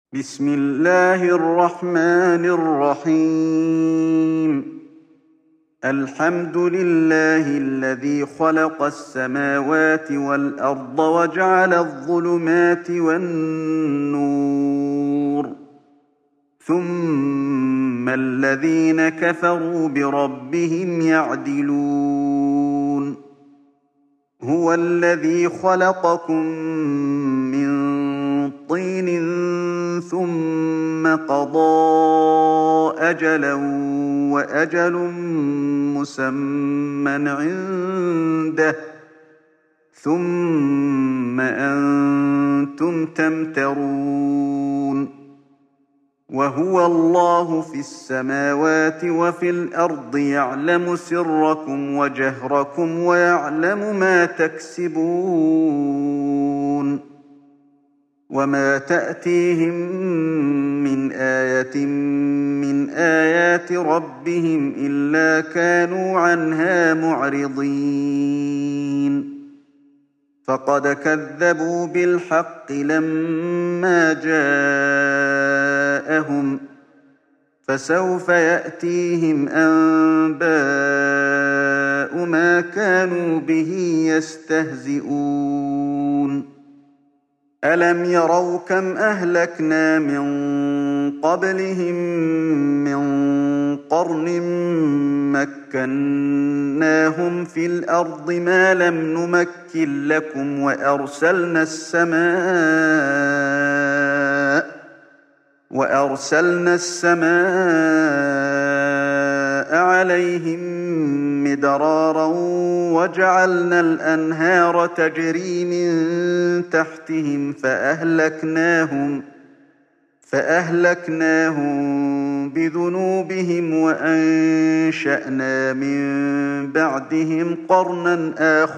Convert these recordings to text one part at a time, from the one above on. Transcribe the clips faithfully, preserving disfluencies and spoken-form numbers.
بسم الله الرحمن الرحيم. الحمد لله الذي خلق السماوات والأرض وجعل الظلمات والنور، ثم الذين كفروا بربهم يعدلون. هو الذي خلقكم من طين ثم قضى أجلا وأجل مسمى عنده، ثم أنتم تمترون. وهو الله في السماوات وفي الأرض، يعلم سركم وجهركم ويعلم ما تكسبون. وما تأتيهم من آية من آيات ربهم إلا كانوا عنها معرضين. فقد كذبوا بالحق لما جاءهم، فسوف يأتيهم أنباء ما كانوا به يستهزئون. ألم يروا كم أهلكنا من قبلهم من قرن مكناهم في الأرض ما لم نمكن لكم، وأرسلنا السماء وأرسلنا السماء عليهم مدرارا وجعلنا الأنهار تجري من تحتهم فأهلكناهم فأهلكناهم بذنوبهم وأنشأنا من بعدهم قرنا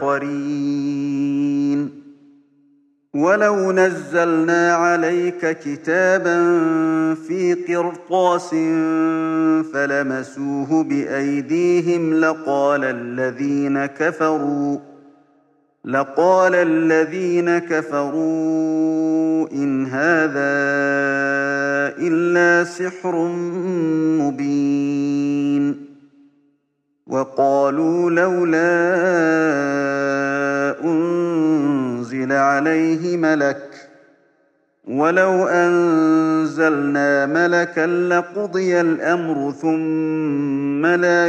آخرين. ولو نزلنا عليك كتابا في قرطاس فلمسوه بأيديهم لقال الذين كفروا لقال الذين كفروا إن هذا إلا سحر مبين. وقالوا لولا أنزل عليه ملك، ولو أنزلنا ملكا لقضي الأمر ثم لا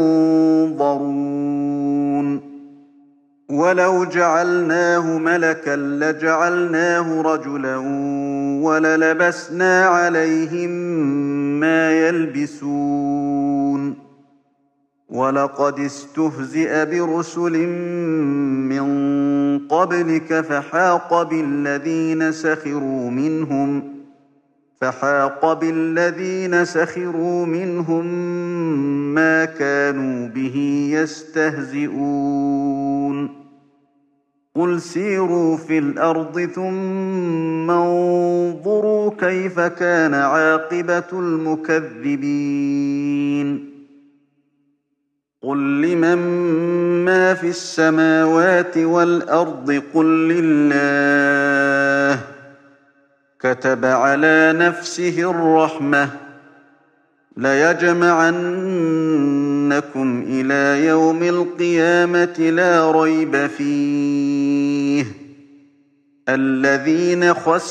ينظرون. ولو جعلناه ملكا لجعلناه رجلا وللبسنا عليهم ما يلبسون. ولقد استهزئ برسل من قبلك فحاق بالذين سخروا منهم فحاق بالذين سخروا منهم ما كانوا به يستهزئون. قل سيروا في الأرض ثم انظروا كيف كان عاقبة المكذبين. قل لمن ما في السماوات والأرض قل لله. كتب على نفسه الرحمة ليجمعنكم إلى يوم القيامة لا ريب فيه. الذين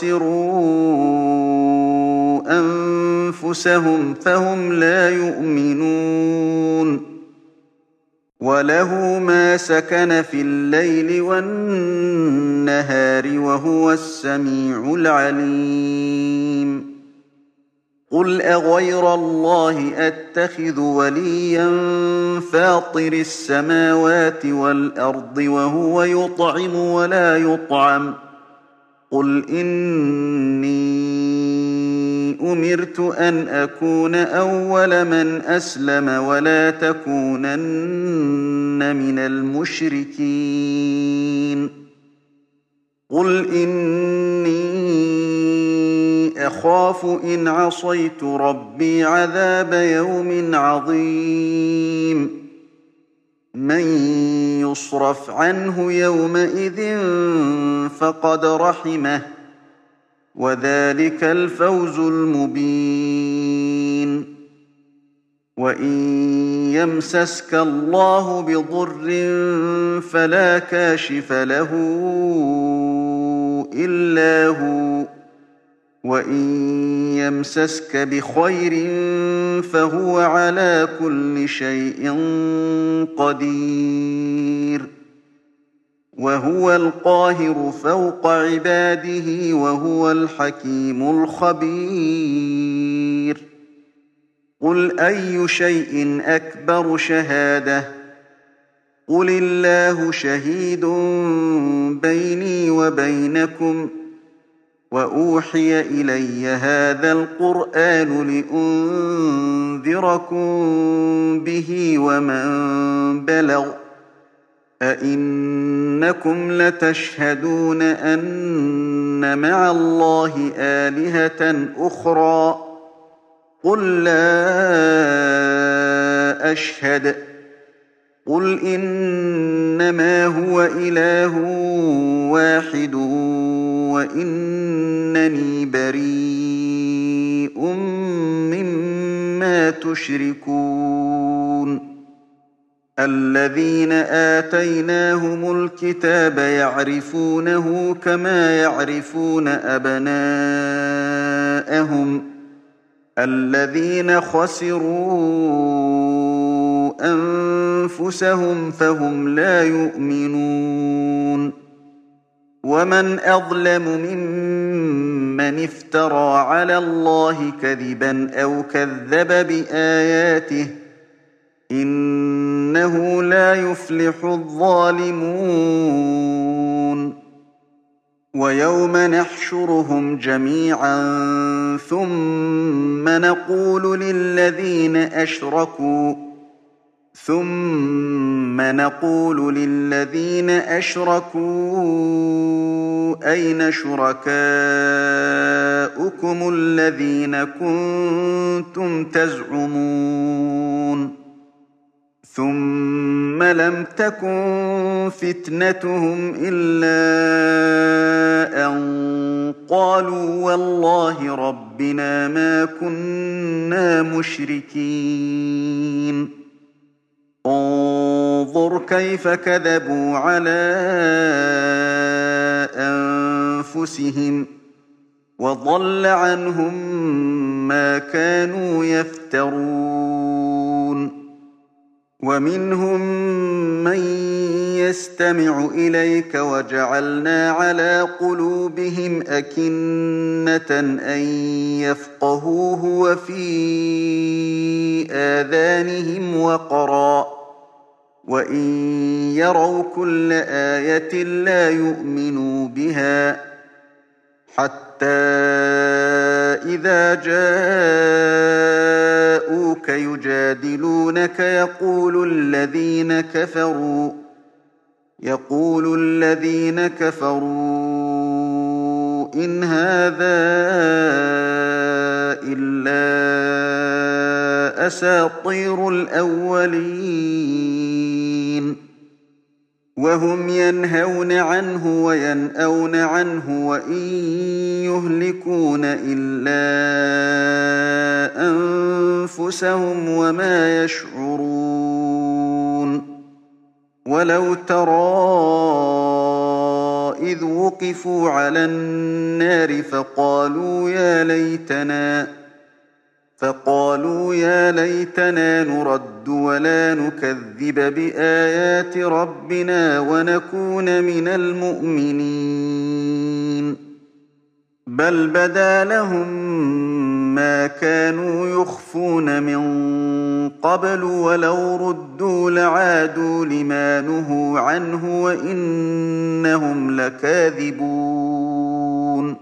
خسروا أنفسهم فهم لا يؤمنون. وله ما سكن في الليل والنهار وهو السميع العليم. قل أغير الله أتخذ وليا فاطر السماوات والأرض وهو يطعم ولا يطعم. قل إني أمرت أن أكون أول من أسلم ولا تكونن من المشركين. قل إني أخاف إن عصيت ربي عذاب يوم عظيم. من يصرف عنه يومئذ فقد رحمه وذلك الفوز المبين. وإن يمسسك الله بضر فلا كاشف له إلا هو، وإن يمسسك بخير فهو على كل شيء قدير. وهو القاهر فوق عباده وهو الحكيم الخبير. قل أي شيء أكبر شهادة؟ قل الله شهيد بيني وبينكم. وأوحي إلي هذا القرآن لأنذركم به ومن بلغ. أئنكم لتشهدون أن مع الله آلهة أخرى؟ قل لا أشهد. قل إنما هو إله واحد وإنني بريء مما تشركون. الذين آتيناهم الكتاب يعرفونه كما يعرفون أبناءهم. الذين خسروا أنفسهم فهم لا يؤمنون. ومن أظلم ممن افترى على الله كذبا أو كذب بآياته، إنه لا يفلح الظالمون. ويوم نحشرهم جميعا ثم نقول للذين أشركوا ثم نقول للذين أشركوا أين شركاؤكم الذين كنتم تزعمون؟ ثم لم تكن فتنتهم إلا أن قالوا والله ربنا ما كنا مشركين. انظر كيف كذبوا على أنفسهم وضل عنهم ما كانوا يفترون. ومنهم من يستمع إليك وجعلنا على قلوبهم أكنة أن يفقهوه وفي آذانهم وقرا وإن يروا كل آية لا يؤمنوا بها حتى إذا جاءوك يجادلونك يقول الذين كفروا يقول الذين كفروا إن هذا إلا أساطير الأولين. وهم ينهون عنه وينأون عنه وإن يهلكون إلا أنفسهم وما يشعرون. ولو ترى إذ وقفوا على النار فقالوا يا ليتنا فقالوا يا ليتنا نرد ولا نكذب بآيات ربنا ونكون من المؤمنين. بل بدا لهم ما كانوا يخفون من قبل ولو ردوا لعادوا لما نهوا عنه وإنهم لكاذبون.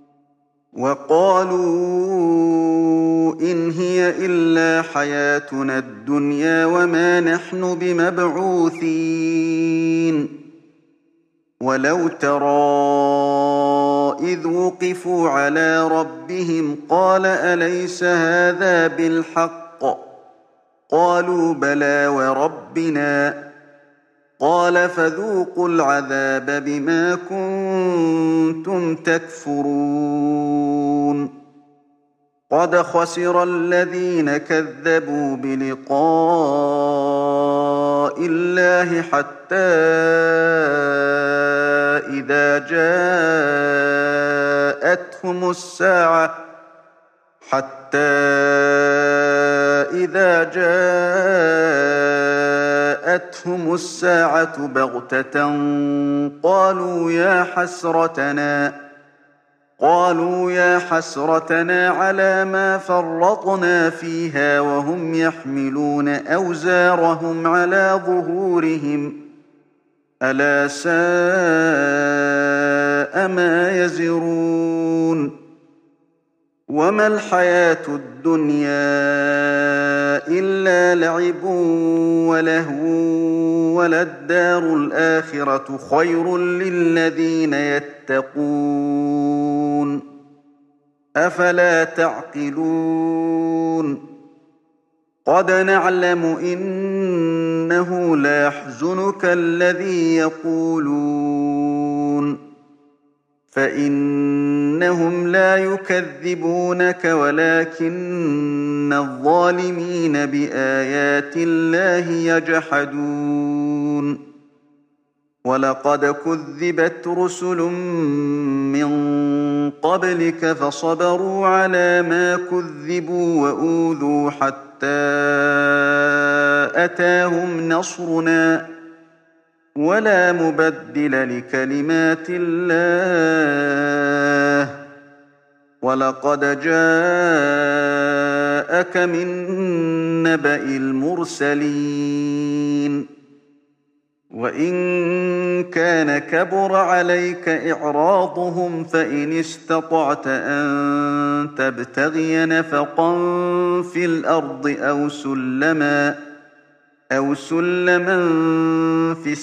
وقالوا إن هي إلا حياتنا الدنيا وما نحن بمبعوثين. ولو ترى إذ وقفوا على ربهم قال أليس هذا بالحق؟ قالوا بلى وربنا. قال فذوقوا العذاب بما كنتم تكفرون قد خسر الذين كذبوا بلقاء الله حتى إذا جاءتهم الساعة حتى إذا جاءتهم الساعة بغتة قالوا يا حسرتنا قالوا يا حسرتنا على ما فرطنا فيها وهم يحملون أوزارهم على ظهورهم ألا ساء ما يزرون وما الحياة الدنيا إلا لعب ولهو وللدار الآخرة خير للذين يتقون أفلا تعقلون قد نعلم إنه ليحزنك الذي يقولون فإنهم لا يكذبونك ولكن الظالمين بآيات الله يجحدون ولقد كذبت رسل من قبلك فصبروا على ما كذبوا وأوذوا حتى أتاهم نصرنا ولا مبدل لكلمات الله ولقد جاءك من نبأ المرسلين وإن كان كبر عليك إعراضهم فإن استطعت أن تبتغي نفقا في الأرض أو سلما أو سلما في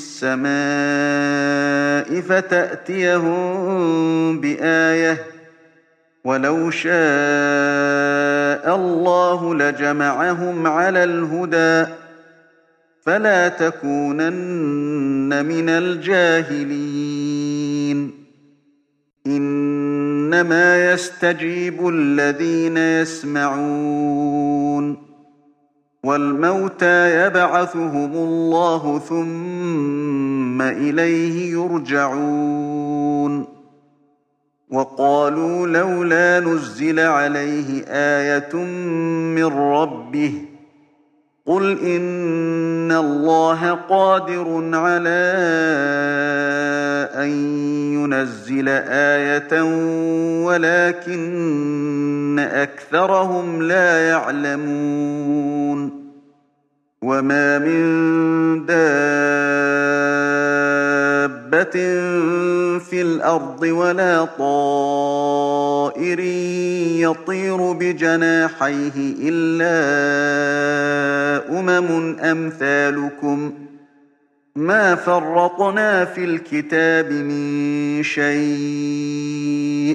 السماء فتأتيهم بآية ولو شاء الله لجمعهم على الهدى فلا تكونن من الجاهلين إنما يستجيب الذين يسمعون والموتى يبعثهم الله ثم إليه يرجعون وقالوا لولا نزل عليه آية من ربه قل إن الله قادر على أن ينزل آية ولكن أكثرهم لا يعلمون وما من دابة في الأرض ولا طائر يطير بجناحيه إلا أمم أمثالكم ما فرطنا في الكتاب من شيء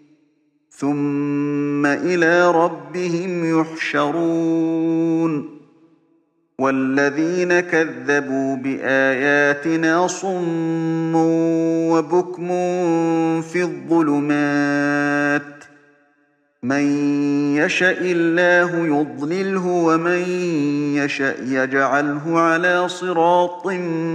ثم إلى ربهم يحشرون والذين كذبوا بآياتنا صم وبكم في الظلمات من يشاء الله يضلله ومن يشاء يجعله على صراط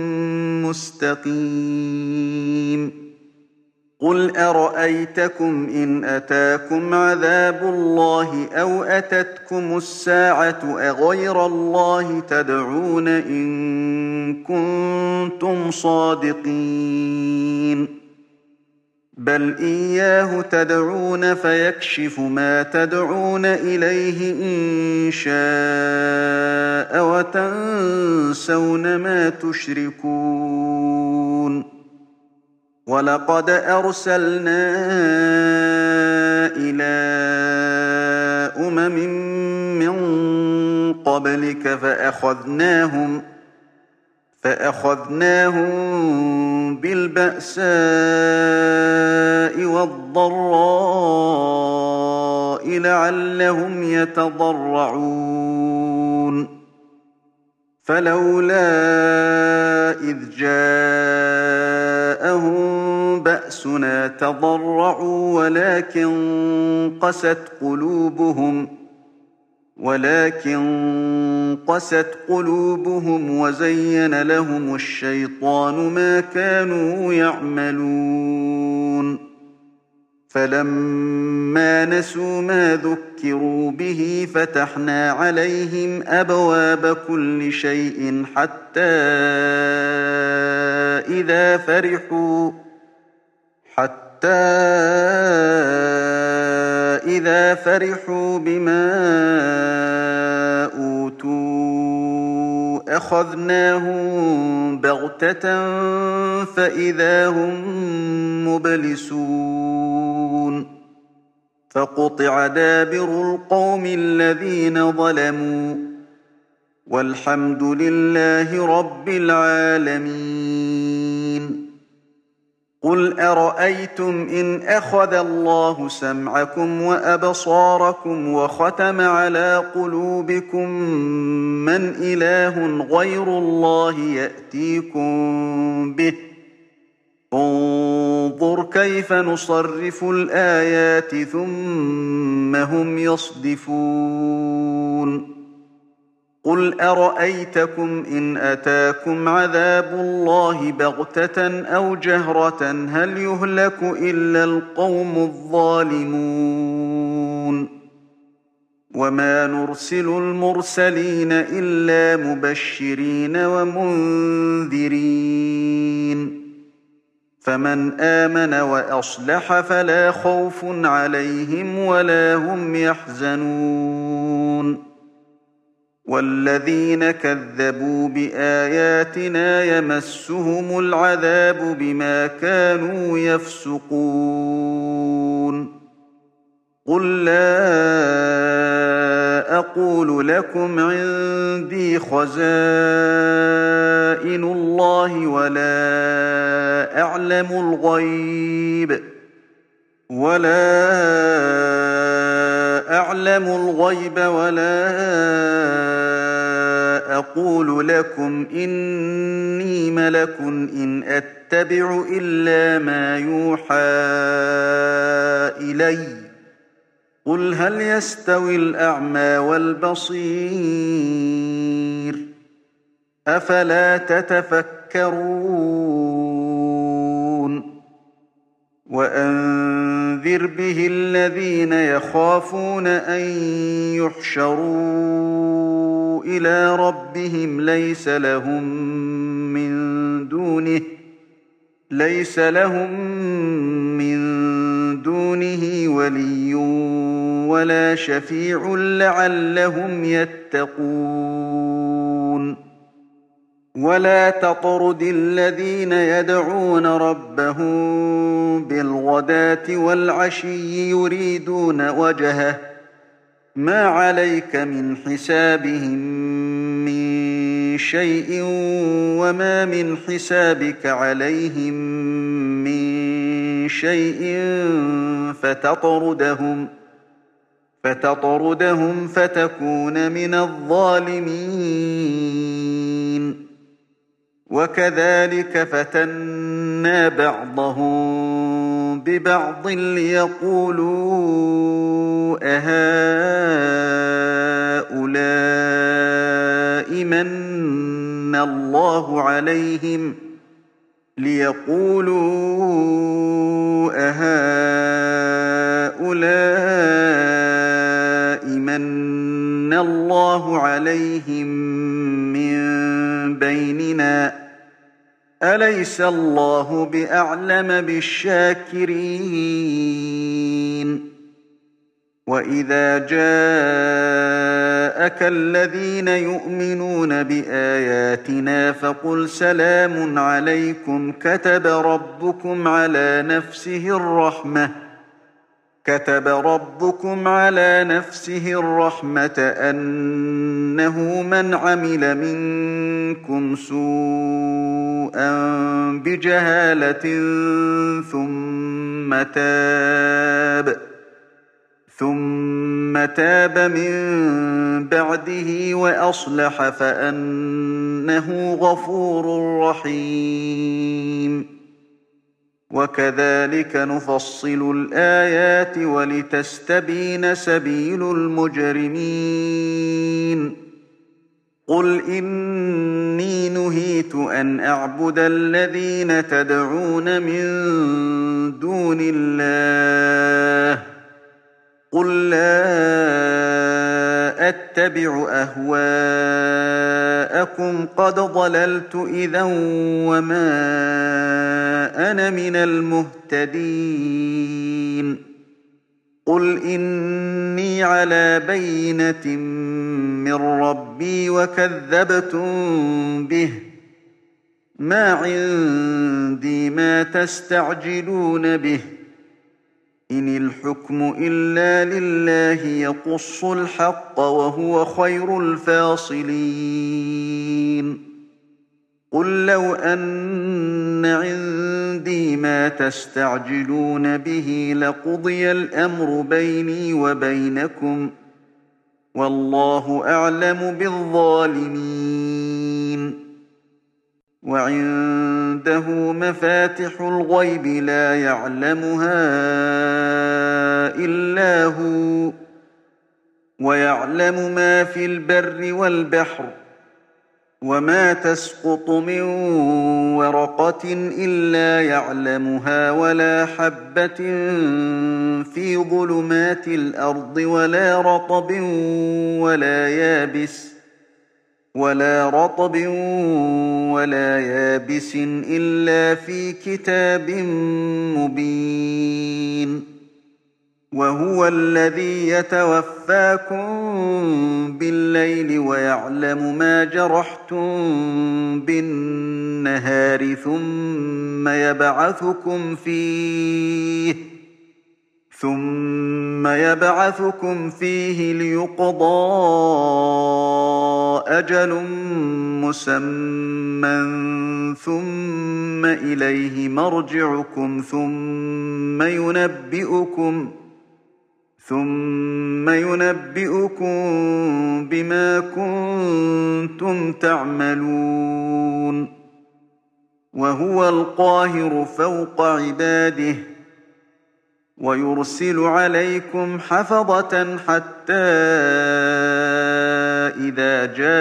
مستقيم قل أرأيتكم إن أتاكم عذاب الله أو أتتكم الساعة أغير الله تدعون إن كنتم صادقين بل إياه تدعون فيكشف ما تدعون إليه إن شاء وتنسون ما تشركون ولقد أرسلنا إلى أمم من قبلك فأخذناهم فأخذناهم بالبأساء والضراء لعلهم يتضرعون فلولا إذ جاءهم بأسنا تضرعوا ولكن قست قلوبهم ولكن قست قلوبهم وزين لهم الشيطان ما كانوا يعملون فلما نسوا ما ذكروا به فتحنا عليهم أبواب كل شيء حتى إذا فرحوا حتى إذا فرحوا بما أوتوا أخذناهم بغتة فإذا هم مبلسون فقطع دابر القوم الذين ظلموا والحمد لله رب العالمين قل أرأيتم إن أخذ الله سمعكم وأبصاركم وختم على قلوبكم من إله غير الله يأتيكم به انظر كيف نصرف الآيات ثم هم يصدفون قل أرأيتكم إن أتاكم عذاب الله بغتة أو جهرة هل يهلك إلا القوم الظالمون وما نرسل المرسلين إلا مبشرين ومنذرين فمن آمن وأصلح فلا خوف عليهم ولا هم يحزنون والذين كذبوا بآياتنا يمسهم العذاب بما كانوا يفسقون قل لا أقول لكم عندي خزائن الله ولا أعلم الغيب ولا أعلم الغيب ولا أقول لكم إني ملك إن أتبع إلا ما يوحى إلي قل هل يستوي الأعمى والبصير أفلا تتفكرون وأنذر به الذين يخافون أن يحشروا إلى ربهم ليس لهم من دونه ليس لهم من دونه ولي ولا شفيع لعلهم يتقون ولا تطرد الذين يدعون ربهم بالغداة والعشي يريدون وجهه ما عليك من حسابهم من شيء وما من حسابك عليهم من شيء فتطردهم فتطردهم فتكون من الظالمين وكذلك فتنا بعضهم ببعض ليقولوا أهؤلاء من الله عليهم ليقولوا أهؤلاء من الله عليهم من بيننا أليس الله بأعلم بالشاكرين وإذا جاءك الذين يؤمنون بآياتنا فقل سلام عليكم كتب ربكم على نفسه الرحمة كتب ربكم على نفسه الرحمة أنه من عمل منكم سوءا بجهالة ثم تاب ثم تاب من بعده وأصلح فأنه غفور رحيم. وكذلك نفصل الآيات ولتستبين سبيل المجرمين. قل إني نهيت أن أعبد الذين تدعون من دون الله. قل لا أتبع أهواءكم قد ضللت إذا وما أنا من المهتدين. قل إني على بينة من ربي وكذبتم به. ما عندي ما تستعجلون به. إن الحكم إلا لله يقص الحق وهو خير الفاصلين. قل لو أن عندي ما تستعجلون به لقضي الأمر بيني وبينكم والله أعلم بالظالمين. وعنده مفاتح الغيب لا يعلمها إلا هو ويعلم ما في البر والبحر وما تسقط من ورقة إلا يعلمها ولا حبة في ظلمات الأرض ولا رطب ولا يابس ولا رطب ولا يابس إلا في كتاب مبين. وهو الذي يتوفاكم بالليل ويعلم ما جرحتم بالنهار ثم يبعثكم فيه ثم يبعثكم فيه ليقضى أجل مسمى ثم إليه مرجعكم ثم ينبئكم ثم ينبئكم بما كنتم تعملون. وهو القاهر فوق عباده ويرسل عليكم حفظة حتى إذا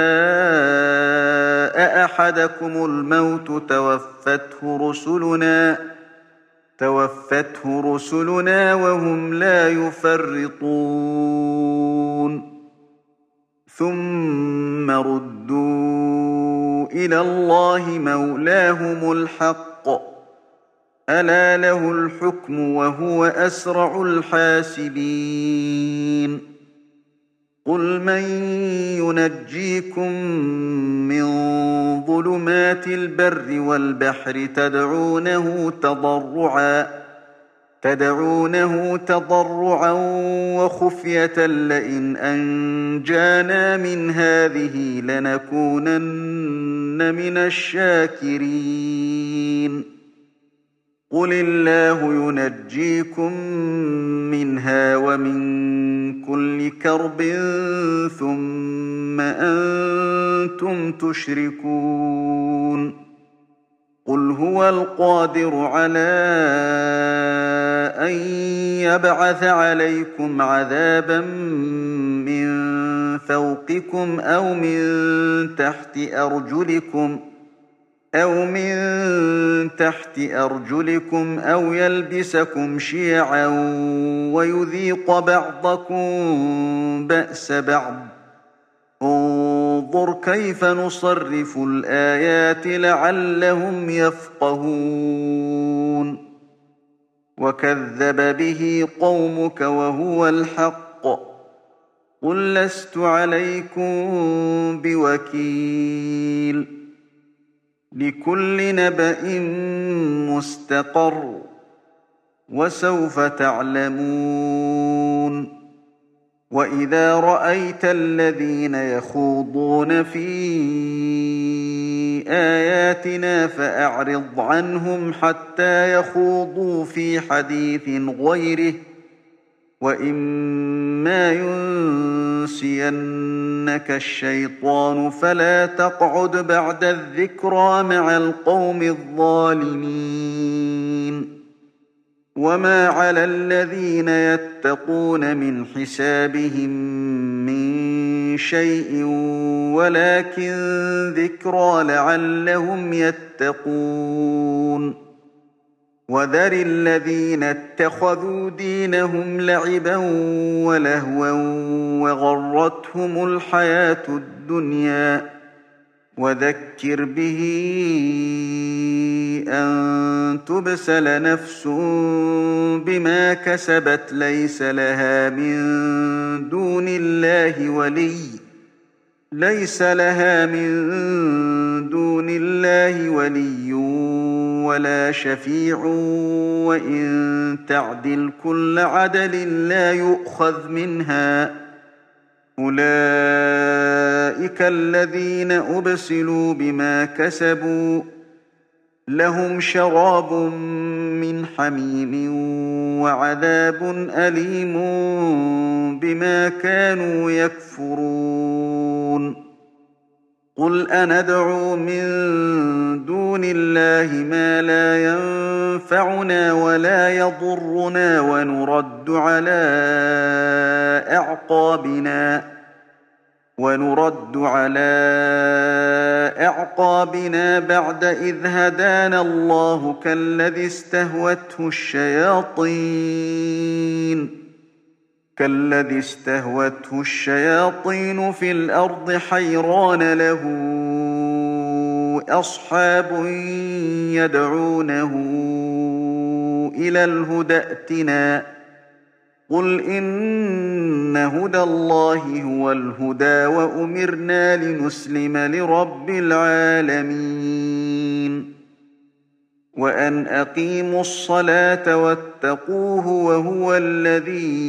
جاء أحدكم الموت توفته رسلنا توفته رسلنا وهم لا يفرطون. ثم ردوا إلى الله مولاهم الحق ألا له الحكم وهو أسرع الحاسبين. قل من ينجيكم من ظلمات البر والبحر تدعونه تضرعا تدعونه تضرعا وخفية لئن أنجانا من هذه لنكونن من الشاكرين. قل الله ينجيكم منها ومن كل كرب ثم أنتم تشركون. قل هو القادر على أن يبعث عليكم عذابا من فوقكم أو من تحت أرجلكم أو من تحت أرجلكم أو يلبسكم شيعا ويذيق بعضكم بأس بعض. انظر كيف نصرف الآيات لعلهم يفقهون. وكذب به قومك وهو الحق قل لست عليكم بوكيل. لكل نبأ مستقر وسوف تعلمون. وإذا رأيت الذين يخوضون في آياتنا فأعرض عنهم حتى يخوضوا في حديث غيره وإما ينسينك الشيطان فلا تقعد بعد الذكرى مع القوم الظالمين وما على الذين يتقون من حسابهم من شيء ولكن ذكرى لعلهم يتقون وذر الذين اتخذوا دينهم لعبا ولهوا وغرتهم الحياة الدنيا وذكر به أن تبسل نفس بما كسبت ليس لها من دون الله ولي ليس لها من دون الله ولي ولا شفيع وإن تعدل كل عدل لا يؤخذ منها أولئك الذين أبسلوا بما كسبوا لهم شراب من حميم وعذاب أليم بما كانوا يكفرون قل أندعو من دون الله ما لا ينفعنا ولا يضرنا ونرد على أعقابنا ونرد على أعقابنا بعد إذ هدانا الله كالذي استهوته الشياطين كالذي استهوته الشياطين في الأرض حيران له أصحاب يدعونه إلى الهدى ائتنا قل إن هدى الله هو الهدى وأمرنا لنسلم لرب العالمين وأن أقيموا الصلاة واتقوه وهو الذي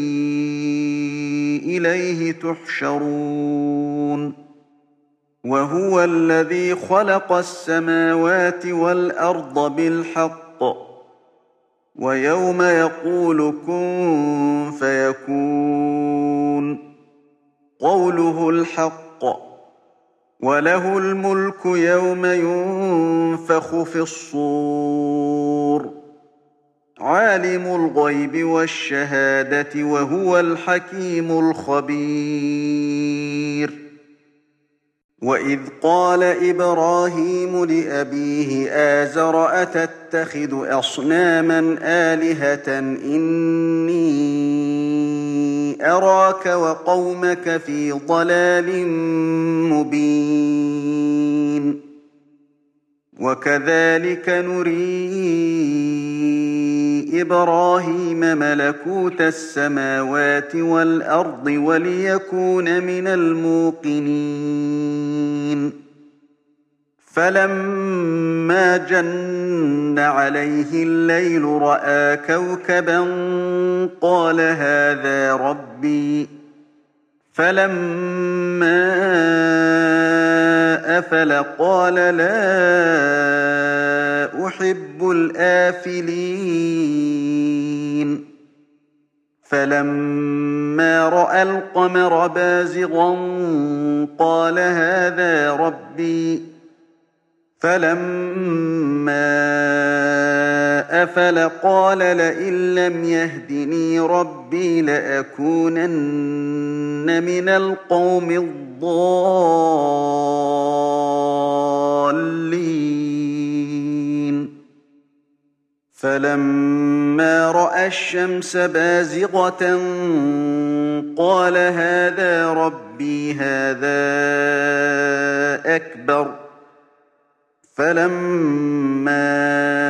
إليه تحشرون وهو الذي خلق السماوات والأرض بالحق ويوم يقول كن فيكون قوله الحق وله الملك يوم ينفخ في الصور عالم الغيب والشهادة وهو الحكيم الخبير وإذ قال إبراهيم لأبيه آزر أتتخذ أصناما آلهة إني أراك وقومك في ضلال مبين وكذلك نري إبراهيم ملكوت السماوات والأرض وليكون من الموقنين فلما جن عليه الليل رأى كوكبا قال هذا ربي فلما أفل قال لا أحب الآفلين فلما رأى القمر بازغا قال هذا ربي فلما أفل قال لئن لم يهدني ربي لأكونن من القوم الضالين فلما رأى الشمس بازغة قال هذا ربي هذا أكبر فلما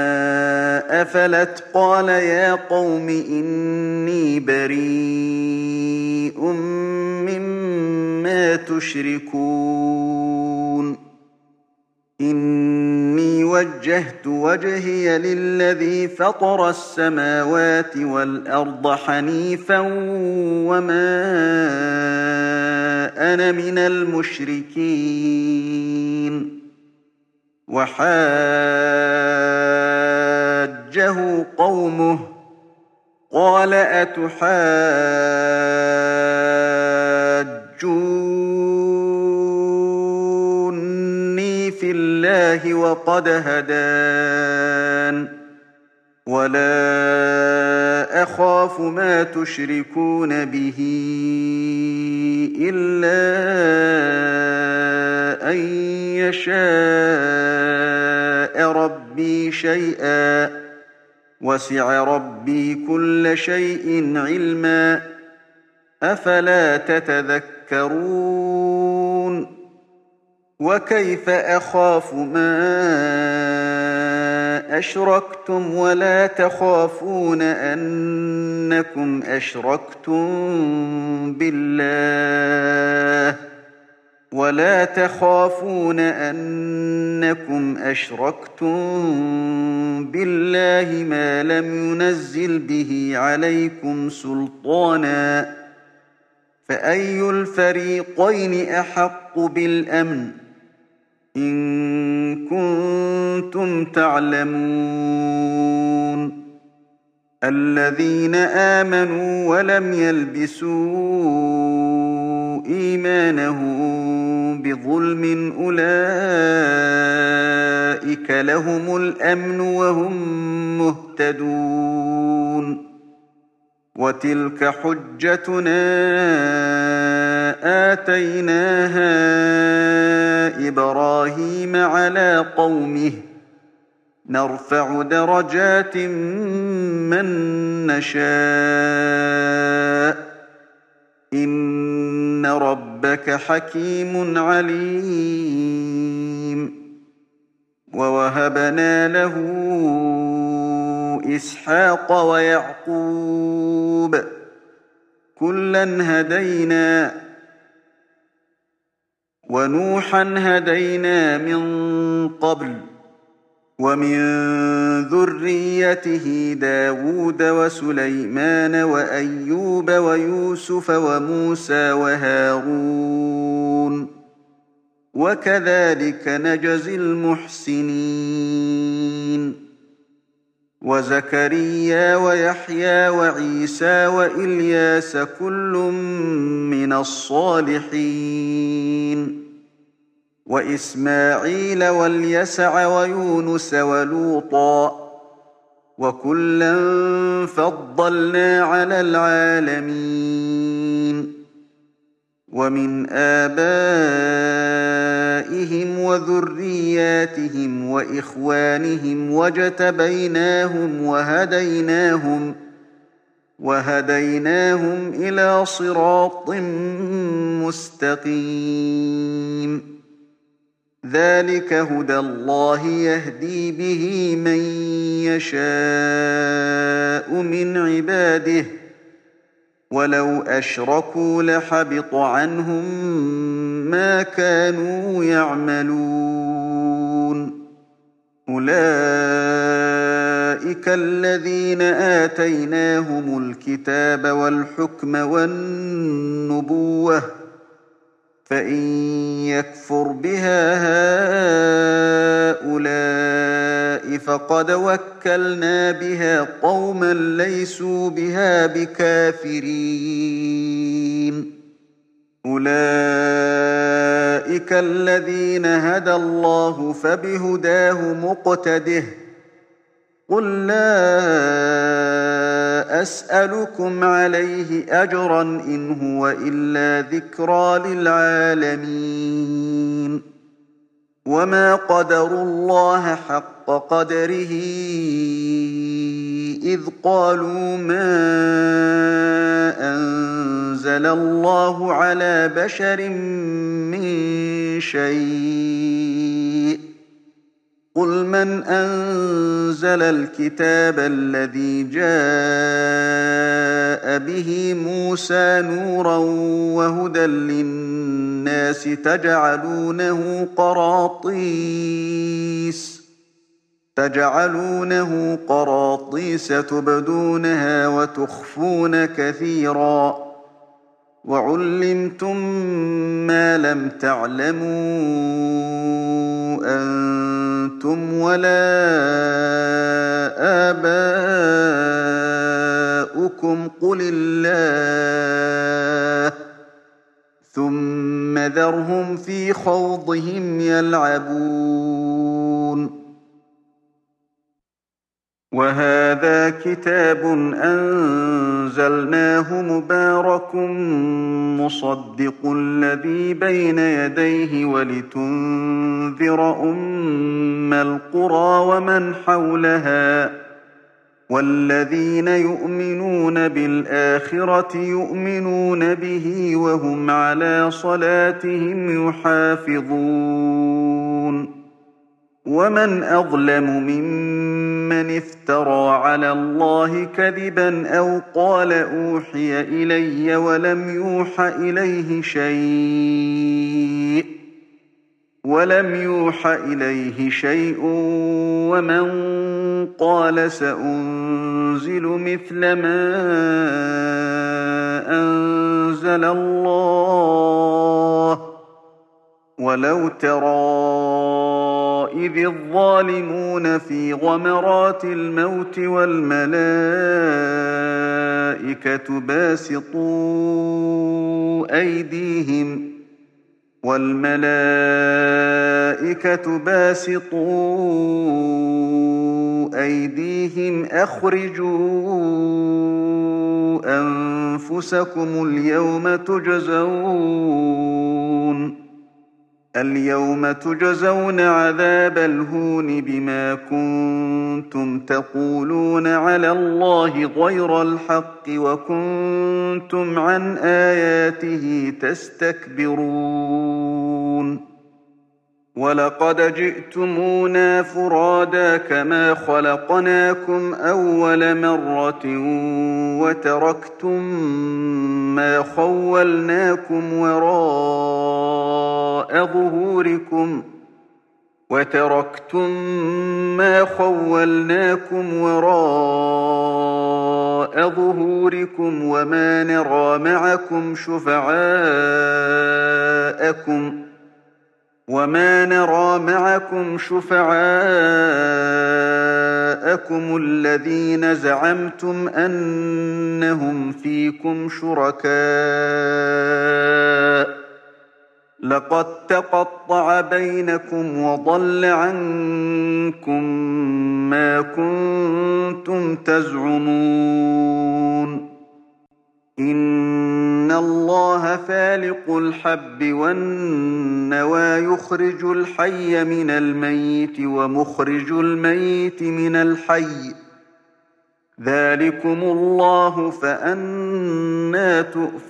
أفلت قال يا قوم إني بريء مما تشركون إني وجهت وجهي للذي فطر السماوات والأرض حنيفا وما أنا من المشركين وحاجه قومه قال أتحاجوني في الله وقد هدان ولا أخاف ما تشركون به إلا أن يشاء ربي شيئا وسع ربي كل شيء علما أفلا تتذكرون وكيف أخاف ما أشركتم ولا تخافون أنكم أشركتم بالله ولا تخافون أنكم أشركتم بالله ما لم ينزل به عليكم سلطانا فأي الفريقين أحق بالأمن إن كنتم تعلمون الذين آمنوا ولم يلبسوا إيمانهم بظلم أولئك لهم الأمن وهم مهتدون وتلك حجتنا آتيناها إبراهيم على قومه نرفع درجات من نشاء إن ربك حكيم عليم ووهبنا له إسحاق ويعقوب كلا هدينا ونوحا هدينا من قبل ومن ذريته داود وسليمان وأيوب ويوسف وموسى وهارون وكذلك نجزي المحسنين وزكريا ويحيى وعيسى وإلياس كل من الصالحين وإسماعيل واليسع ويونس ولوطا وكلا فضلنا على العالمين ومن آبائهم وذرياتهم وإخوانهم وجتبيناهم وهديناهم وهديناهم إلى صراط مستقيم ذلك هدى الله يهدي به من يشاء من عباده ولو أشركوا لحبط عنهم ما كانوا يعملون أولئك الذين آتيناهم الكتاب والحكم والنبوة فإن يكفر بها هؤلاء فقد وكلنا بها قوما ليسوا بها بكافرين أولئك الذين هدى الله فبهداه مقتده قل لا أسألكم عليه أجرا إن هو إلا ذكرى للعالمين وما قدروا الله حق قدره إذ قالوا ما أنزل الله على بشر من شيء قل من أنزل الكتاب الذي جاء به موسى نورا وهدى للناس تجعلونه قراطيس تجعلونه قراطيس تبدونها وتخفون كثيرا وعلمتم ما لم تعلموا أنتم ولا ربكم قل الله ثم ذرهم في خوضهم يلعبون وهذا كتاب أنزلناه مبارك مصدق الذي بين يديه ولتنذر أم القرى ومن حولها والذين يؤمنون بالآخرة يؤمنون به وهم على صلاتهم يحافظون ومن أظلم ممن افترى على الله كذبا أو قال أوحي إلي ولم يوح إليه شيء ولم يوح إليه شيء ومن قال سأنزل مثل ما أنزل الله ولو ترى إذ الظالمون في غمرات الموت والملائكة باسطوا أيديهم والملائكة باسطوا أيديهم أخرجوا أنفسكم اليوم تجزون اليوم تجزون عذاب الهون بما كنتم تقولون على الله غير الحق وكنتم عن آياته تستكبرون ولقد جئتمونا فرادا كما خلقناكم أول مرة وتركتم ما خولناكم وراء ظهوركم وتركتم ما خولناكم وراء ظهوركم وما نرى معكم شفعاءكم وما نرى معكم شفعاءكم الذين زعمتم أنهم فيكم شركاء لقد تقطع بينكم وضل عنكم ما كنتم تزعمون إن الله فالق الحب والنوى يخرج الحي من الميت ومخرج الميت من الحي ذلكم الله فأنى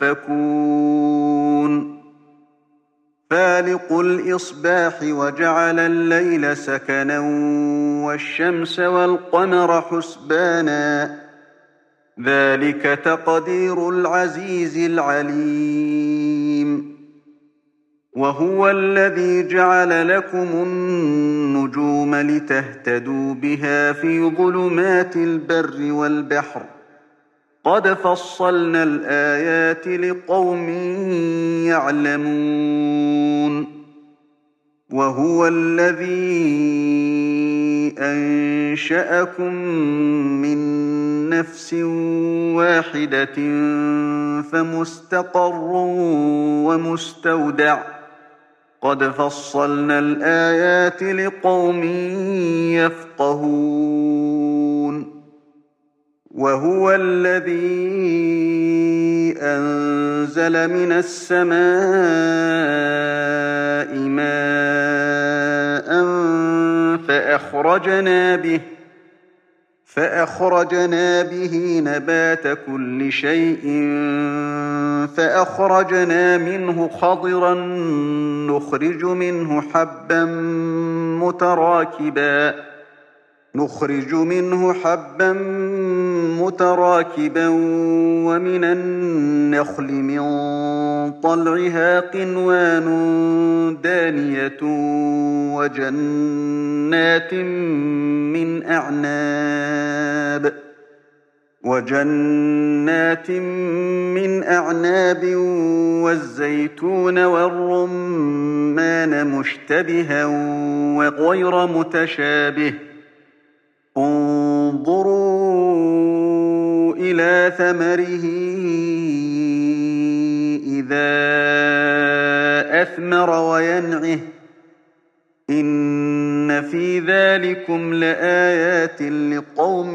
تؤفكون فالق الإصباح وجعل الليل سكنا والشمس والقمر حسبانا ذلك تقدير العزيز العليم وهو الذي جعل لكم النجوم لتهتدوا بها في ظلمات البر والبحر قد فصلنا الآيات لقوم يعلمون وهو الذي أنشأكم من نفس واحدة فمستقر ومستودع قد فصلنا الآيات لقوم يفقهون وهو الذي أنزل من السماء ماء فأخرجنا به فأخرجنا به نبات كل شيء فأخرجنا منه خضرا نخرج منه حبا متراكبا نخرج منه حبا متراكبا ومن النخل من طلعها قنوان دانية وجنات من أعناب وجنات من أعناب والزيتون والرمان مشتبها وغير متشابه انظروا إلى إلى ثمره إذا أثمر وينعه إن في ذلكم لآيات لقوم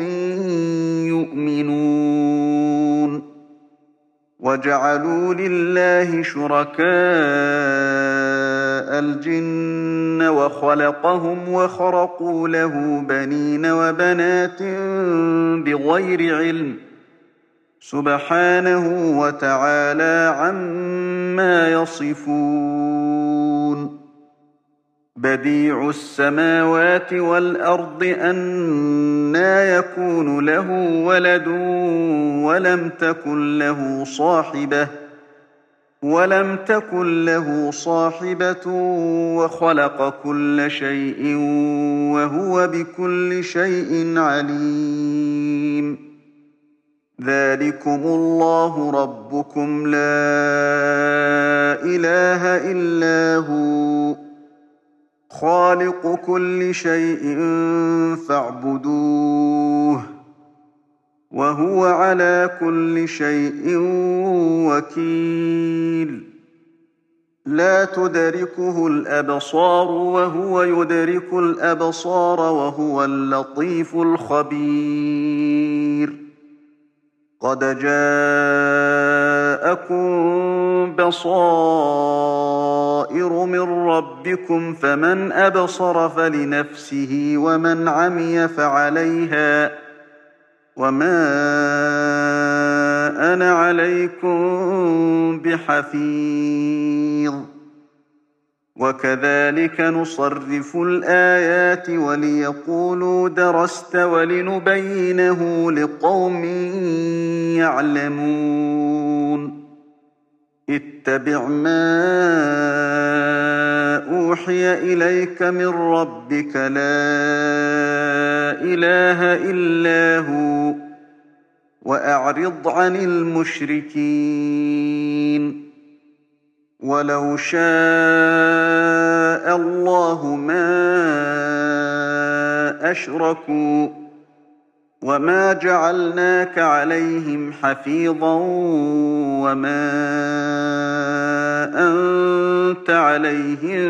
يؤمنون وجعلوا لله شركاء الجن وخلقهم وخرقوا له بنين وبنات بغير علم سبحانه وتعالى عما يصفون بديع السماوات والأرض أنى يكون له ولد ولم تكن له صاحبة ولم تكن له صاحبة وخلق كل شيء وهو بكل شيء عليم ذلكم الله ربكم لا إله إلا هو خالق كل شيء فاعبدوه وهو على كل شيء وكيل لا تدركه الأبصار وهو يدرك الأبصار وهو اللطيف الخبير قد جاءكم بصائر من ربكم فمن أبصر فلنفسه ومن عمي فعليها وما أنا عليكم بحفيظ وكذلك نصرف الآيات وليقولوا درست ولنبينه لقوم يعلمون اتبع ما أوحي إليك من ربك لا إله إلا هو وأعرض عن المشركين ولو شاء الله ما أشركوا وما جعلناك عليهم حفيظا وما أنت عليهم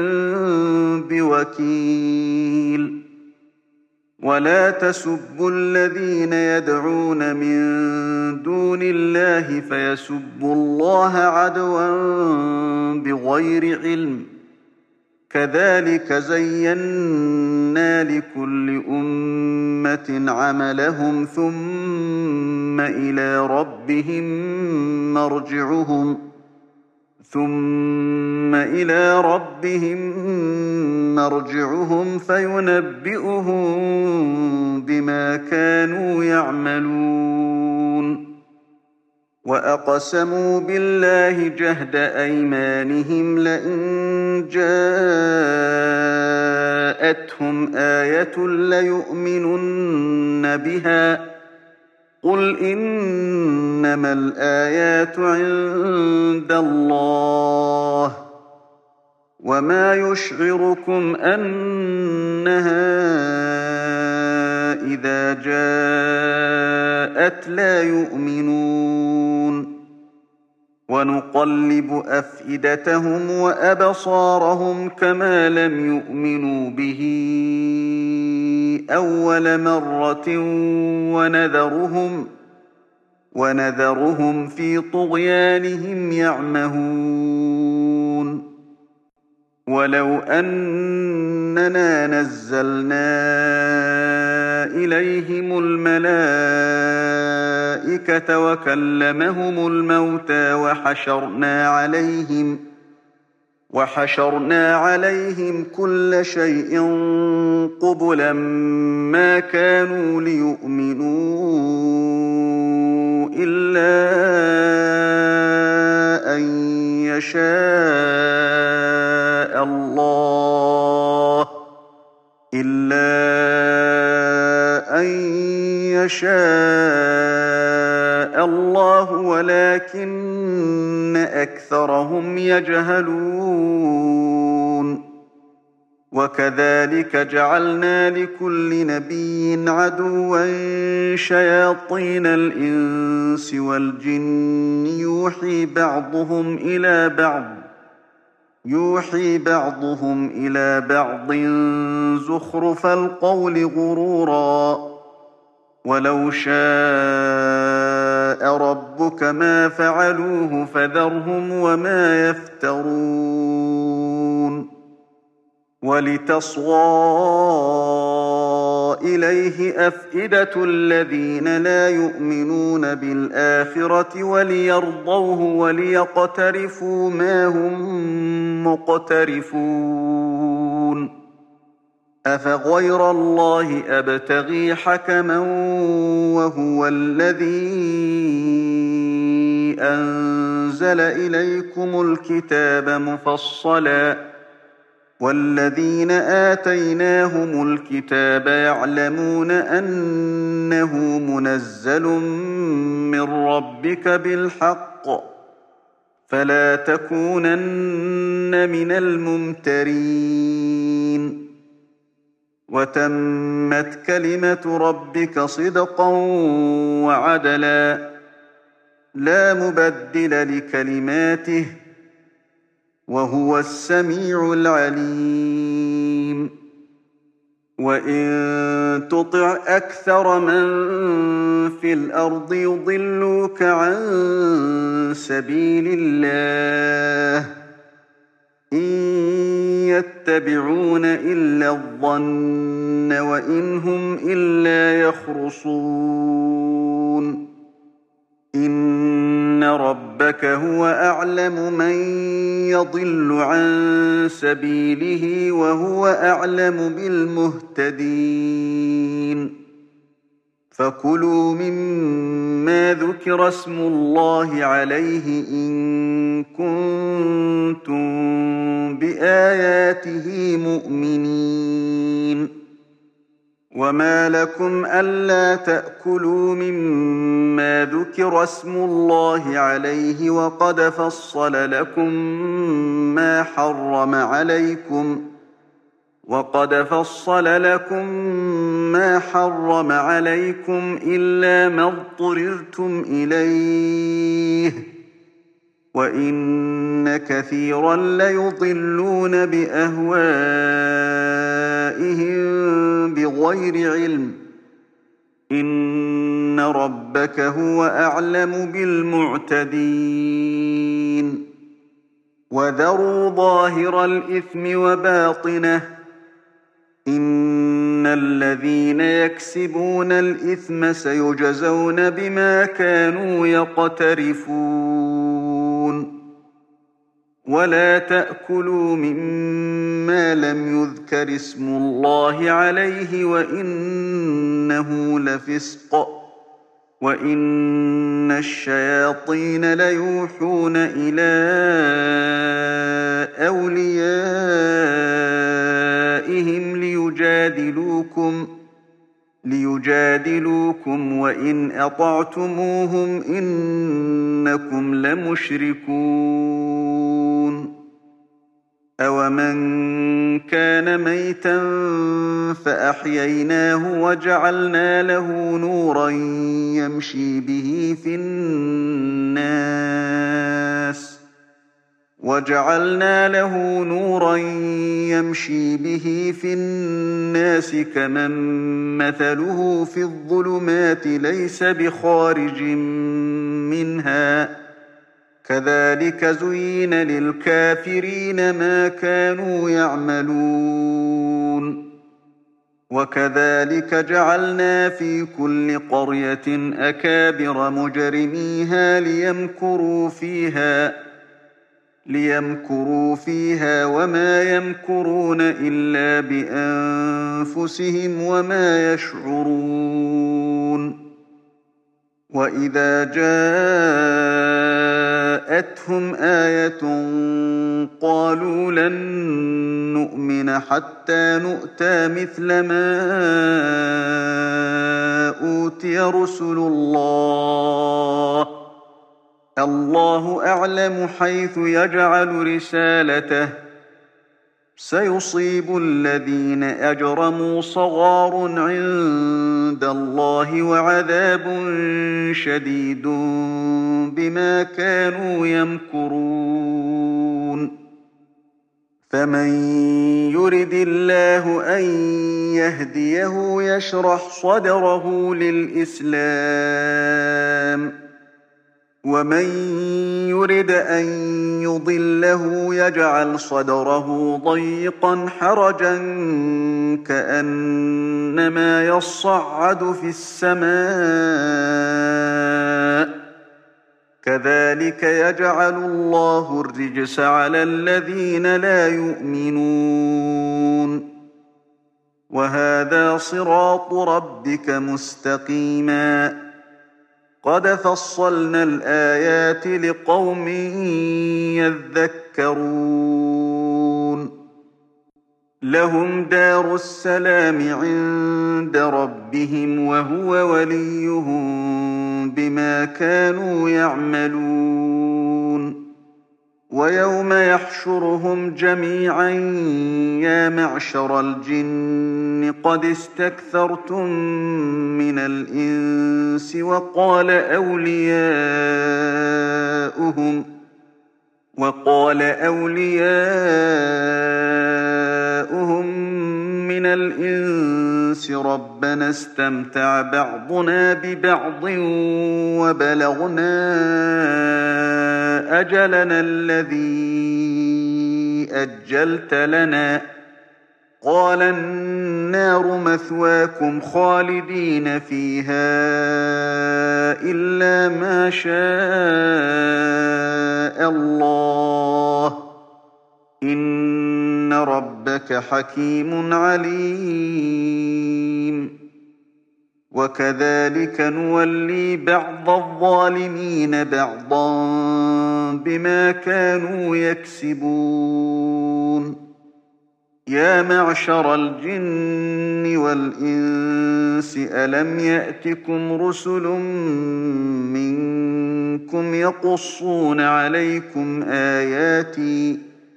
بوكيل ولا تسبوا الذين يدعون من دون الله فيسبوا الله عدوا بغير علم كذلك زينا لكل أمة عملهم ثم إلى ربهم مرجعهم ثم إلى ربهم مرجعهم فينبئهم بما كانوا يعملون وأقسموا بالله جهد أيمانهم لئن جاءتهم آية ليؤمنن بها قل إنما الآيات عند الله وما يشعركم أنها إذا جاءت لا يؤمنون ونقلب أفئدتهم وأبصارهم كما لم يؤمنوا به أول مرة ونذرهم ونذرهم في طغيانهم يعمهون ولو أننا نزلنا إليهم الملائكة وكلمهم الموتى وحشرنا عليهم وحشرنا عليهم كل شيء قبلا ما كانوا ليؤمنوا إلا أن يشاء الله إلا أن يشاء الله ولكن أكثرهم يجهلون وكذلك جعلنا لكل نبي عدوا شياطين الإنس والجن يوحي بعضهم إلى بعض يوحي بعضهم إلى بعض زخرف القول غرورا ولو شاء ربك ما فعلوه فذرهم وما يفترون ولتصغى إليه أفئدة الذين لا يؤمنون بالآخرة وليرضوه وليقترفوا ما هم مقترفون أفغير الله أبتغي حكما وهو الذي أنزل إليكم الكتاب مفصلا والذين آتيناهم الكتاب يعلمون أنه منزل من ربك بالحق فلا تكونن من الممترين وتمت كلمة ربك صدقا وعدلا لا مبدل لكلماته وهو السميع العليم وإن تطع أكثر من في الأرض يضلوك عن سبيل الله إن يتبعون إلا الظن وإن هم إلا يخرصون إن ربك هو أعلم من يضل عن سبيله وهو أعلم بالمهتدين فكلوا مما ذكر اسم الله عليه إن كنتم بآياته مؤمنين وما لكم ألا تأكلوا مما ذكر اسم الله عليه وقد فصل لكم ما حرم عليكم وقد فصل لكم ما حرم عليكم إلا ما اضطررتم إليه وإن كثيرا ليضلون بأهوائهم بغير علم إن ربك هو أعلم بالمعتدين وذروا ظاهر الإثم وباطنه إن الذين يكسبون الإثم سيجزون بما كانوا يقترفون ولا تأكلوا مما لم يذكر اسم الله عليه وإنه لفسق وإن الشياطين ليوحون إلى أوليائهم ليجادلوكم ليجادلوكم وإن أطعتموهم إنكم لمشركون أومن كان ميتا فأحييناه وجعلنا له نورا يمشي به في الناس وجعلنا له نورا يمشي به في الناس كمن مثله في الظلمات ليس بخارج منها كذلك زين للكافرين ما كانوا يعملون وكذلك جعلنا في كل قرية أكابر مجرميها ليمكروا فيها ليمكروا فيها وما يمكرون إلا بأنفسهم وما يشعرون وإذا جاءتهم آية قالوا لن نؤمن حتى نؤتى مثل ما أوتي رسل الله الله أعلم حيث يجعل رسالته سيصيب الذين أجرموا صغار عند الله وعذاب شديد بما كانوا يمكرون فمن يرد الله أن يهديه يشرح صدره للإسلام ومن يرد أن يضله يجعل صدره ضيقا حرجا كأنما يصعد في السماء كذلك يجعل الله الرجس على الذين لا يؤمنون وهذا صراط ربك مستقيما قد فصلنا الآيات لقوم يذكرون لهم دار السلام عند ربهم وهو وليهم بما كانوا يعملون ويوم يحشرهم جميعا يا معشر الجن قد استكثرتم من الإنس وقال أولياؤهم وقال أولياؤهم من الإنس ربنا استمتع بعضنا ببعض وبلغنا أجلنا الذي أجلت لنا قال النار مثواكم خالدين فيها إلا ما شاء الله إن ربك حكيم عليم وكذلك نولي بعض الظالمين بعضا بما كانوا يكسبون يا معشر الجن والإنس ألم يأتكم رسل منكم يقصون عليكم آياتي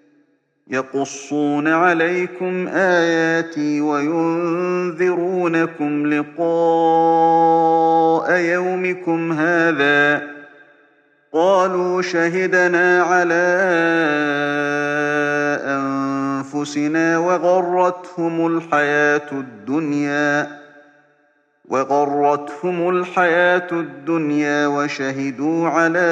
يقصون عليكم آياتي وينذرونكم لقاء يومكم هذا قالوا شهدنا على أنفسنا وغرتهم الحياة الدنيا وغرتهم الحياة الدنيا وشهدوا على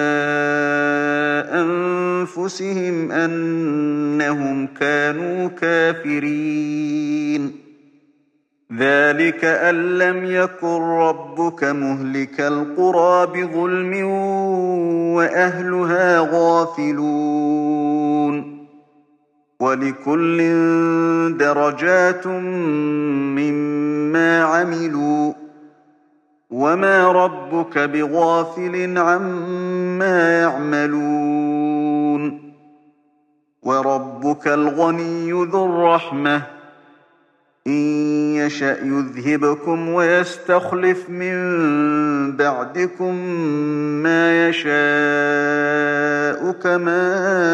أنفسهم أنهم كانوا كافرين ذلك أن لم يكن ربك مهلك القرى بظلم وأهلها غافلون ولكل درجات مما عملوا وما ربك بغافل عما يعملون وربك الغني ذو الرحمة إن يشأ يذهبكم ويستخلف من بعدكم ما يشاء كما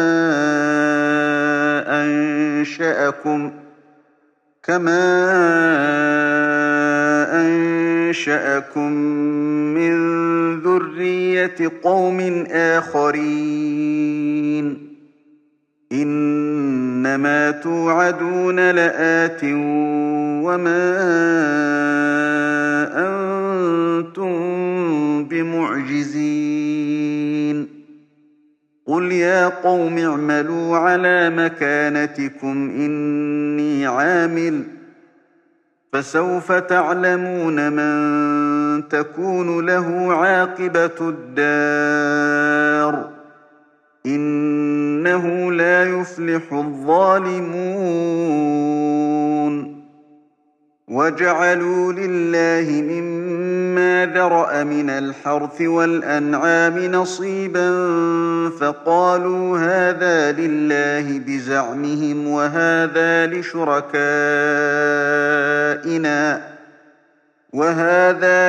أنشأكم كما أنشأكم من ذرية قوم آخرين إنما توعدون لآت وما أنتم بمعجزين قل يا قوم اعملوا على مكانتكم إني عامل فسوف تعلمون من تكون له عاقبة الدار إنه لا يفلح الظالمون وجعلوا لله مما ذرأ من الحرث والأنعام نصيبا فقالوا هذا لله بزعمهم وهذا لشركائنا وهذا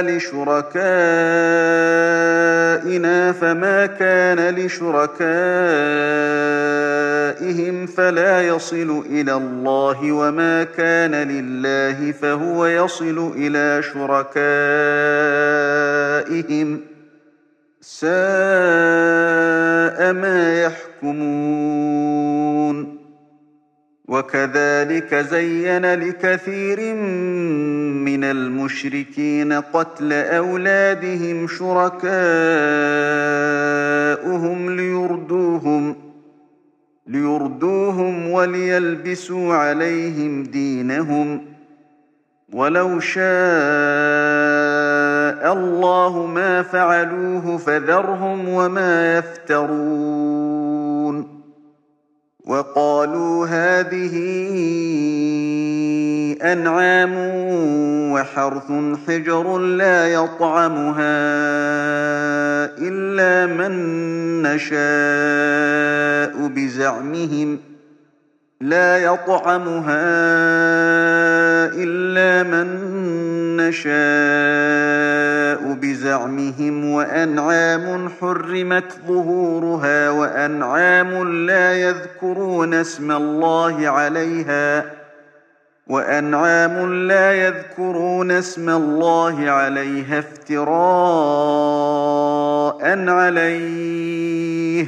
لشركائنا فما كان لشركائهم فلا يصل إلى الله وما كان لله فهو يصل إلى شركائهم ساء ما يحكمون وكذلك زين لكثير من المشركين قتل أولادهم شركاؤهم ليردوهم ليردوهم وليلبسوا عليهم دينهم ولو شاء الله ما فعلوه فذرهم وما يفترون وقالوا هذه أنعام وحرث حجر لا يطعمها إلا من نشاء بزعمهم لا يطعمها إلا من نشاء بزعمهم وأنعام حرمت ظهورها وأنعام لا يذكرون اسم الله عليها وأنعام لا يذكرون اسم الله عليها افتراء عليه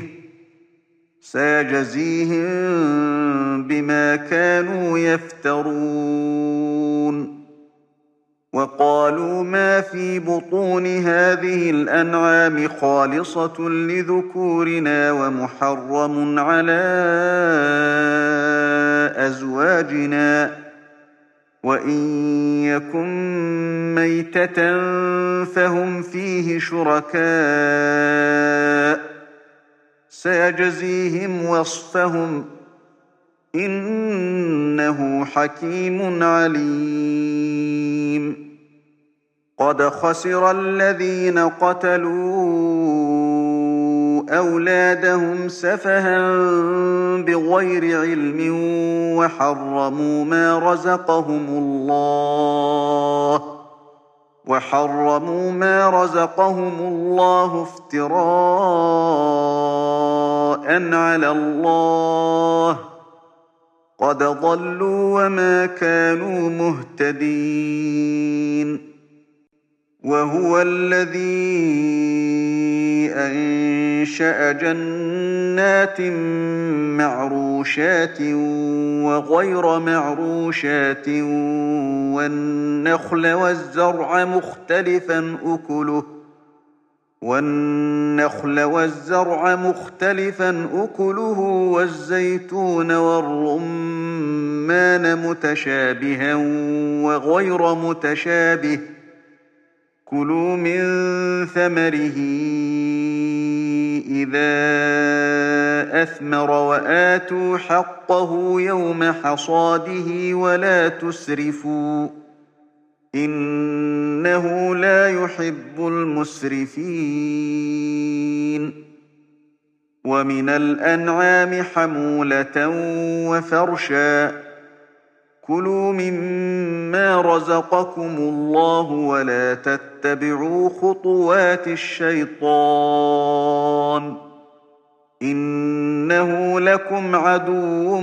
سيجزيهم بما كانوا يفترون وقالوا ما في بطون هذه الأنعام خالصة لذكورنا ومحرم على أزواجنا وإن يكن ميتة فهم فيه شركاء سيجزيهم وصفهم إنه حكيم عليم قد خسر الذين قتلوا أولادهم سفها بغير علم وحرموا ما رزقهم الله وحرموا ما رزقهم الله افتراء على الله قد ضلوا وما كانوا مهتدين وهو الذي أنشأ جنات معروشات وغير معروشات والنخل والزرع مختلفا أكله والنخل والزرع مختلفا أكله والزيتون والرمان متشابها وغير متشابه كلوا من ثمره إذا أثمر وآتوا حقه يوم حصاده ولا تسرفوا إنه لا يحب المسرفين ومن الأنعام حمولة وفرشا كلوا مما رزقكم الله ولا تتبعوا خطوات الشيطان إنه لكم عدو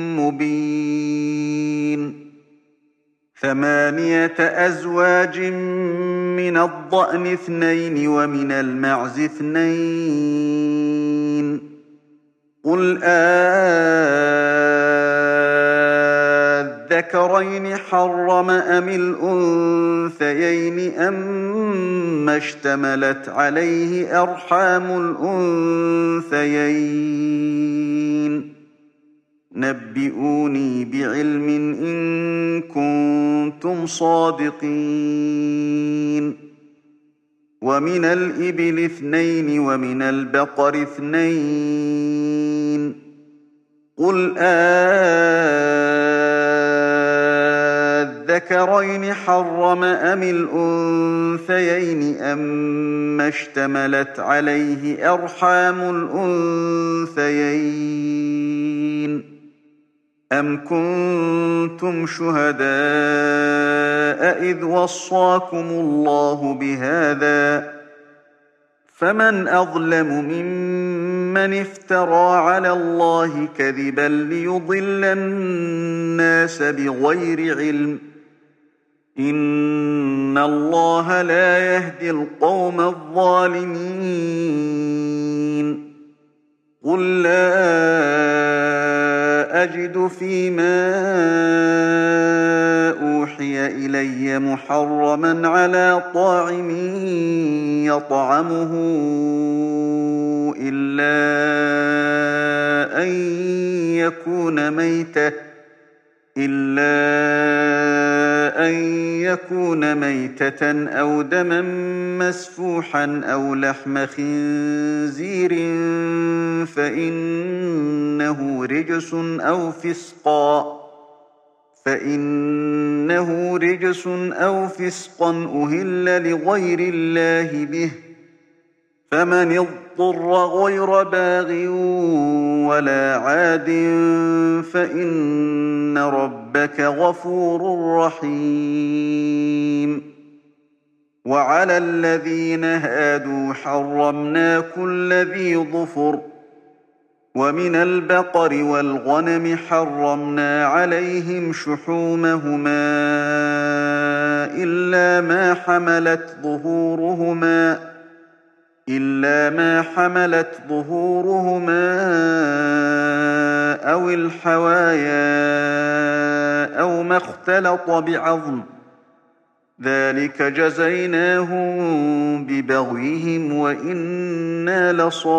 مبين ثمانية أزواج من الضأن اثنين ومن المعز اثنين قل أذكرين حرم أم الأنثيين أم اشتملت عليه أرحام الأنثيين نبئوني بعلم إن كنتم صادقين ومن الإبل اثنين ومن البقر اثنين قل أذكرين حرم أم الأنثيين أم اشتملت عليه أرحام الأنثيين أم كنتم شهداء إذ وصاكم الله بهذا فمن أظلم ممن من افترى على الله كذبا ليضل الناس بغير علم إن الله لا يهدي القوم الظالمين قل لا أجد فيما أوحي إلي محرما على طاعم يطعمه إلا أن يكون ميتة إلا أن يكون ميتة أو دما مسفوحا أو لحم خنزير فإنه رجس أو فسقا فإنه رجس أو فسقا أهل لغير الله به فمن اضطر غير باغ ولا عاد فإن ربك غفور رحيم وعلى الذين هادوا حرمنا كل ذي ظفر ومن البقر والغنم حرمنا عليهم شحومهما إلا ما حملت ظهورهما إلا ما حملت ظهورهما أو الحوايا أو ما اختلط بعظم ذلك جزيناهم ببغيهم وإنا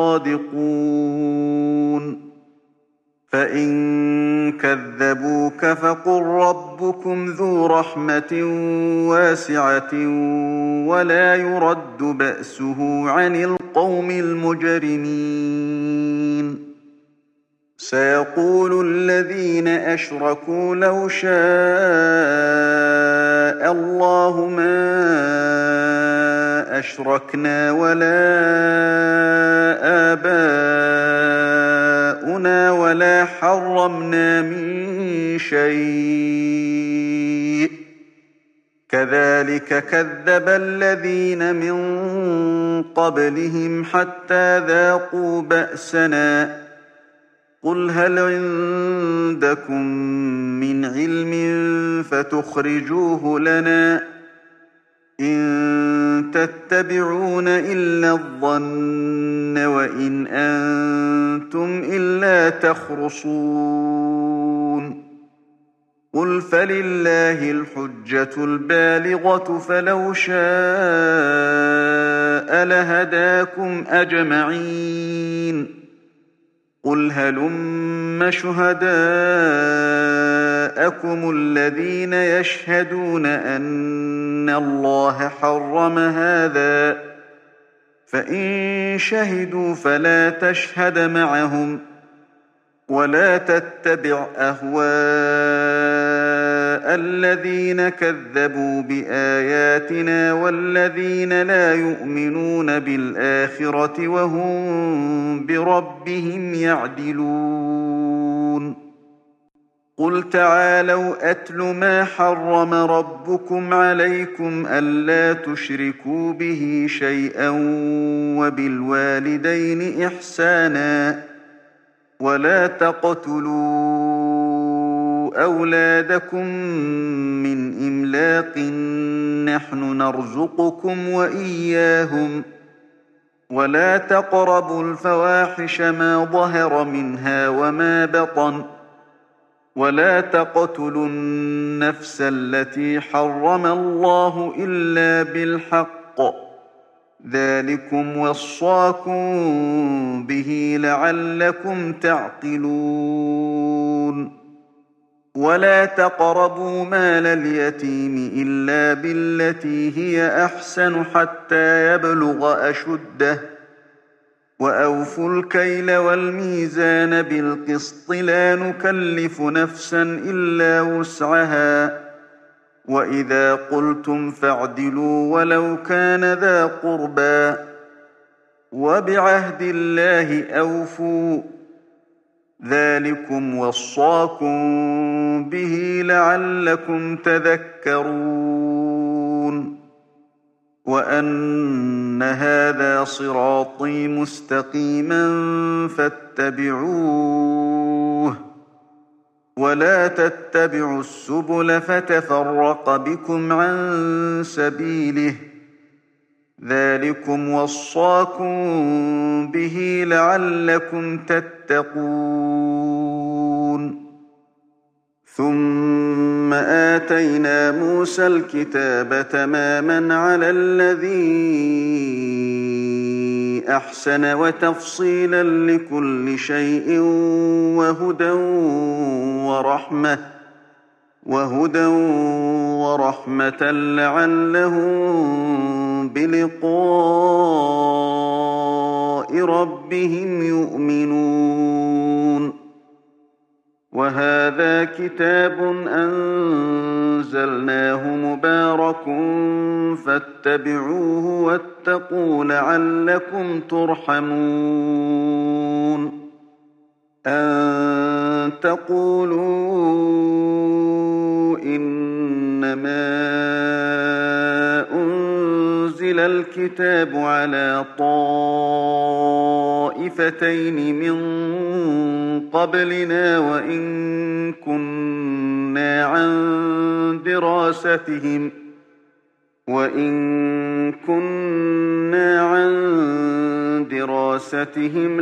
لصادقون فإن كذبوك فقل ربكم ذو رحمة واسعة ولا يرد بأسه عن القوم المجرمين سيقول الذين أشركوا لو شاء الله ما أشركنا ولا آباؤنا ولا حرمنا من شيء كذلك كذب الذين من قبلهم حتى ذاقوا بأسنا قل هل عندكم من علم فتخرجوه لنا إن تتبعون إلا الظن وإن أنتم إلا تخرصون قل فلله الحجة البالغة فلو شاء لهداكم أجمعين قل هلم شهداءكم الذين يشهدون أن الله حرم هذا فإن شهدوا فلا تشهد معهم ولا تتبع أهواء الذين كذبوا بآياتنا والذين لا يؤمنون بالآخرة وهم بربهم يعدلون قل تعالوا أتل ما حرم ربكم عليكم ألا تشركوا به شيئا وبالوالدين إحسانا ولا تقتلوا أولادكم من إملاق نحن نرزقكم وإياهم ولا تقربوا الفواحش ما ظهر منها وما بطن ولا تقتلوا النفس التي حرم الله إلا بالحق ذلكم وصاكم به لعلكم تعقلون ولا تقربوا مال اليتيم إلا بالتي هي أحسن حتى يبلغ أشده وأوفوا الكيل والميزان بالقسط لا نكلف نفسا إلا وسعها وإذا قلتم فاعدلوا ولو كان ذا قربى وبعهد الله أوفوا ذلكم وصاكم به لعلكم تذكرون وأن هذا صراطي مستقيما فاتبعوه ولا تتبعوا السبل فتفرق بكم عن سبيله ذلكم وصاكم به لعلكم تتقون ثم آتينا موسى الكتاب تماما على الذي أحسن وتفصيلا لكل شيء وهدى ورحمة وهدى ورحمة لعلهم بلقاء ربهم يؤمنون وهذا كتاب أنزلناه مبارك فاتبعوه واتقوا لعلكم ترحمون أن تقولوا إنما أنزل الكتاب على طائفتين من قبلنا وإن كنا عن دراستهم وإن كنا عن دراستهم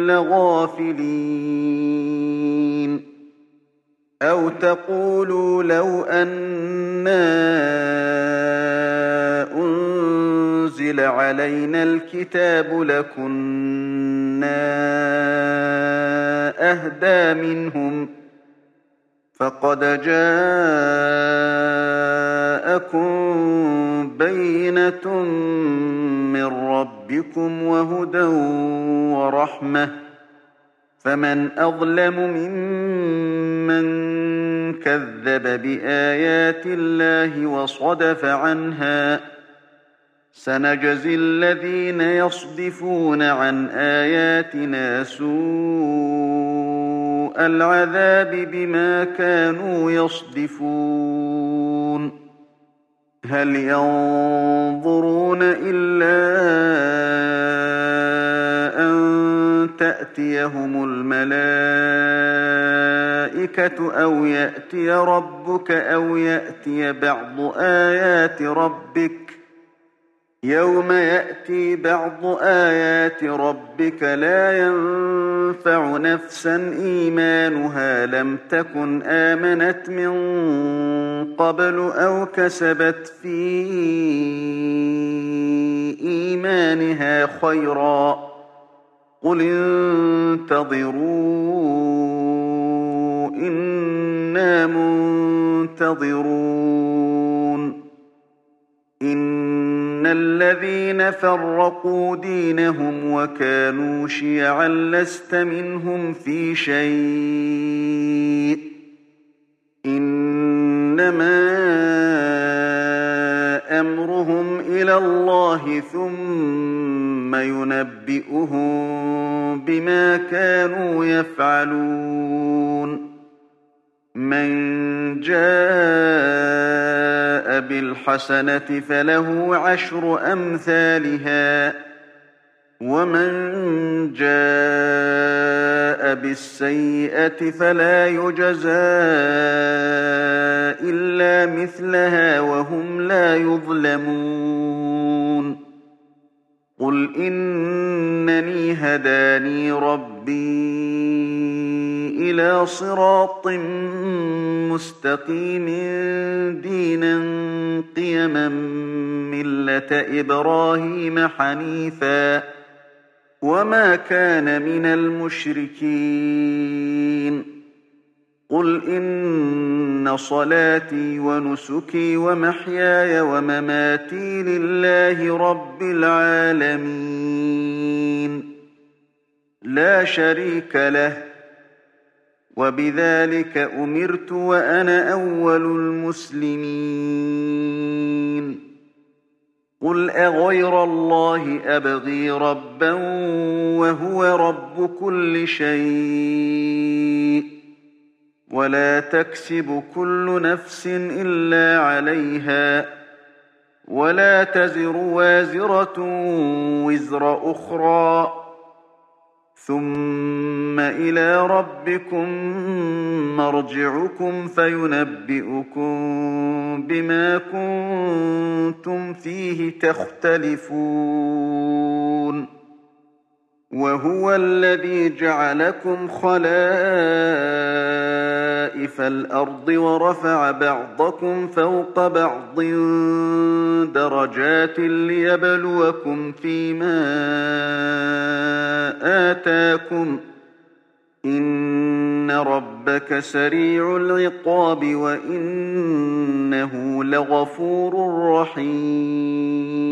لغافلين أو تقولوا لو أنا أنزل علينا الكتاب لكنا أهدى منهم فقد جاءكم بينة من ربكم وهدى ورحمة فمن أظلم ممن كذب بآيات الله وصدف عنها سنجزي الذين يصدفون عن آياتنا سوء العذاب بما كانوا يصدفون هل ينظرون إلا أن تأتيهم الملائكة أو يأتي ربك أو يأتي بعض آيات ربك يوم يأتي بعض آيات ربك لا ينفع نفسا إيمانها لم تكن آمنت من قبل أو كسبت في إيمانها خيرا قل انتظروا إنا منتظرون إن الذين فرقوا دينهم وكانوا شيعا لست منهم في شيء إنما أمرهم إلى الله ثم ينبئهم بما كانوا يفعلون من جاء بالحسنة فله عشر أمثالها ومن جاء بالسيئة فلا يجزى إلا مثلها وهم لا يظلمون قل إنني هداني ربي إلى صراط مستقيم دينا قيما ملة إبراهيم حنيفا وما كان من المشركين قل إن صلاتي ونسكي ومحياي ومماتي لله رب العالمين لا شريك له وبذلك أمرت وأنا أول المسلمين قل أغير الله أبغي ربا وهو رب كل شيء ولا تكسب كل نفس إلا عليها ولا تزر وازرة وزر أخرى ثم إلى ربكم مرجعكم فينبئكم بما كنتم فيه تختلفون وهو الذي جعلكم خلائف الأرض ورفع بعضكم فوق بعض درجات ليبلوكم فيما آتاكم إن ربك سريع العقاب وإنه لغفور رحيم